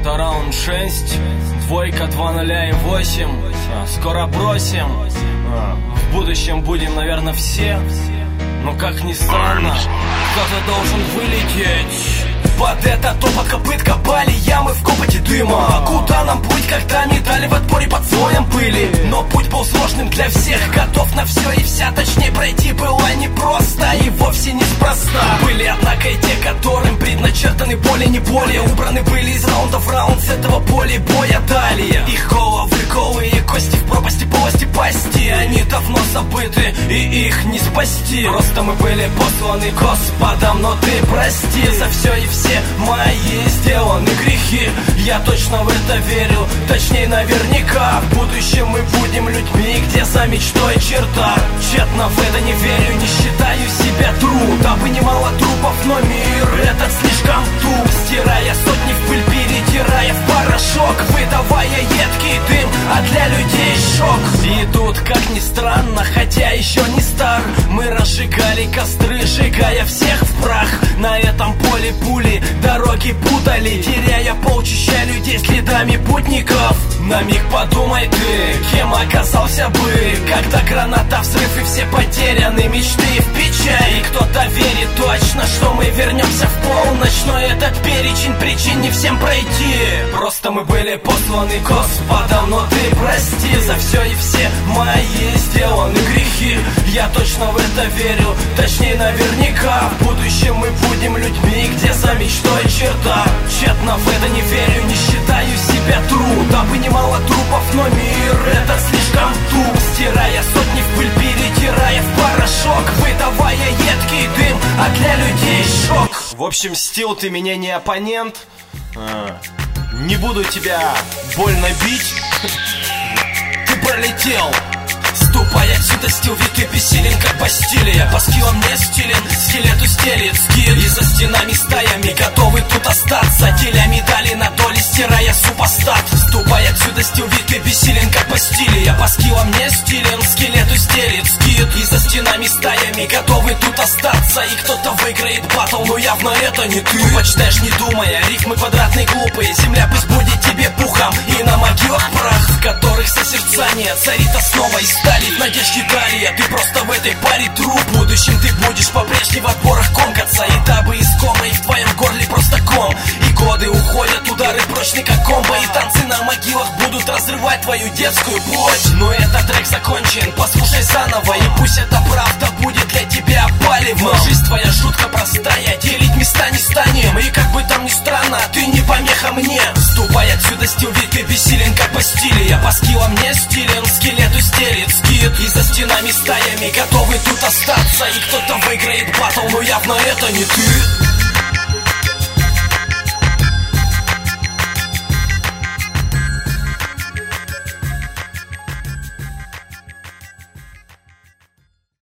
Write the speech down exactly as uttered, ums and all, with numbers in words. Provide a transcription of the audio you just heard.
Это раунд шесть, двойка, два ноля и восемь. а, Скоро бросим, а, в будущем будем, наверное, все. Но как ни странно, кто-то должен вылететь. Под это топот копыт копали ямы в копоте дыма. Куда нам путь, когда медали в отборе под слоем пыли? Но путь был сложным для всех, готов на все и вся. Точнее, пройти было непросто и вовсе неспроста. Были, однако, и те, которым предначертаны более не более. Убраны были из раунда в раунд, с этого поля боя далее. Их головы, голые кости в пропасти, полости, пасти. Они давно забыты, и их не спасти. Просто мы были посланы Господом, но ты прости за все и все мои сделаны грехи. Я точно в это верю, точнее наверняка. В будущем мы будем людьми, где за мечтой черта. Тщетно в это не верю, не считаю себя true. Дабы немало трупов, но мир этот слишком туп. Стирая сотни в пыль, перетирая в порошок, выдавая едкий дым, а для людей шок. И тут, как ни странно, хотя еще не стар, мы разжигали костры, сжигая всех в прах. На этом поле пули дороги путали, теряя полчища людей следами путников. На миг подумай ты, кем оказался бы, когда граната, взрыв и все потеряны мечты в печали. Кто-то верит точно, что мы вернемся в полночь, но этот перечень причин не всем пройти. Просто мы были посланы Господом, но ты прости за все и все мои сделаны грехи. Я точно в это верю, точнее наверняка. В будущем мы будем людьми, где за мечтой черта. Тщетно в это не верю, не считаю себя true. Дабы немало трупов, но мир этот слишком туп. Стирая сотни в пыль, перетирая в порошок, выдавая едкий дым, а для людей шок. В общем, Стил, ты меня не оппонент. а, Не буду тебя больно бить. Ты пролетел. Ступай отсюда, Стил, ведь ты бессилен, как Бастилия. По скиллам не стилен, скелету стелит скид. И за стенами стаями готовы тут остаться, деля медали на доли, стирая супостат. Ступай отсюда, Стил, ведь ты бессилен, как Бастилия. По скиллам не стилен, скелету стелит скид. И за стенами стаями готовы тут остаться. И кто-то выиграет батл, но явно это не ты. Тупо читаешь, не думая, рифмы квадратные глупые. Земля пусть будет тебе пухом, и на могилах прах, в которых созерцание царит основа из стали. В надежде далее, ты просто в этой паре труп. В будущем ты будешь по-прежнему в отборах комкаться. И дабы из кома, и в твоем горле просто ком. И годы уходят, удары прочны как комбо. И танцы на могилах будут разрывать твою детскую плоть. Но этот трек закончен, послушай заново. И пусть эта правда будет для тебя палевом. Но жизнь твоя жутко простая, делить места не станем. И как бы там ни странно, ты не помеха мне. Ступай отсюда, Стил, ведь ты бессилен, как Бастилия. По скиллам не стилен, скелету стелит скид. И за стенами стаями готовы тут остаться. И кто-то выиграет батл, но явно это не ты.